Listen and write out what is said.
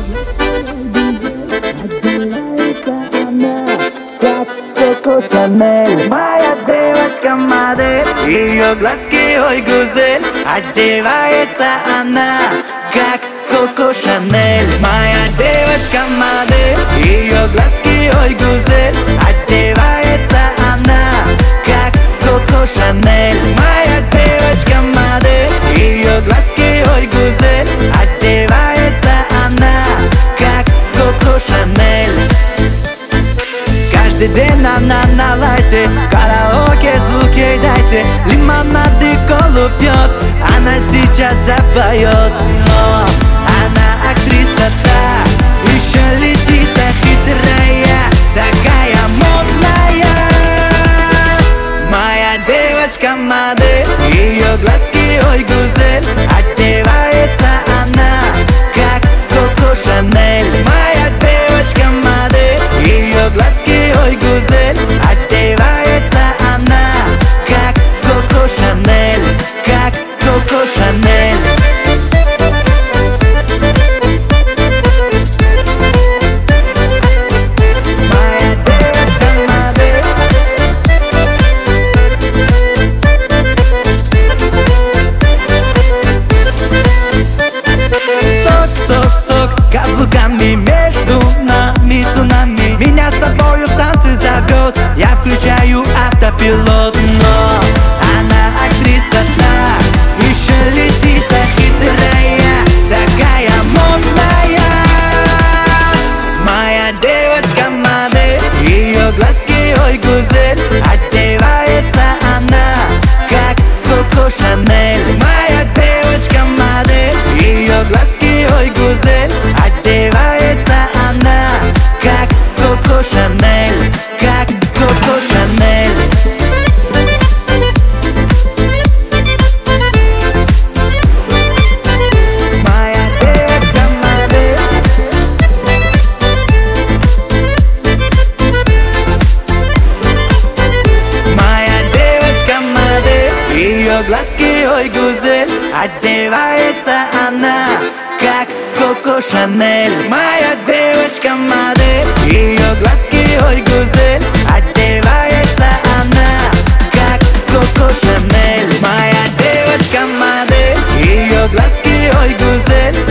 Шанель, моя девочка модель, ее глазки, ой, гузель, одевается она, как Коко Шанель. Моя девочка модель, ее глазки, ой, гузель, одевается она, как Коко Шанель. Моя девочка модель, ее глазки, ой, гузель, одевается она, как Коко Шанель. Каждый день она на лайте, караоке звуки дайте, лимонады колу пьет, она сейчас запоет. Но она актриса, да, еще лисица хитрая, такая модная. Моя девочка модель, ее глазки, ой, гузель, одевается она, как Коко Шанель. Моя девочка модель, ее глазки, ой, гузель, одевается она, как Коко Шанель, как Коко Шанель. Моя девочка модель. Цок-цок-цок, каблуками между нами цунами, меня с собою в танцы зовет, я включаю автопилот. Но она актриса, да, еще лисица хитрая, такая модная. Моя девочка модель, ее глазки, ой, гузель, одевается она, как Коко Шанель. Моя девочка модель, ее глазки, ой, гузель, одевается она, как Коко Шанель, как Коко Шанель. Моя девочка модель. Моя девочка модель, ее глазки, ой, гузель, одевается она, как Коко Шанель. Моя девочка модель, ее глазки, ой, гузель, одевается она, как Коко Шанель. Моя девочка модель, ее глазки, ой, гузель,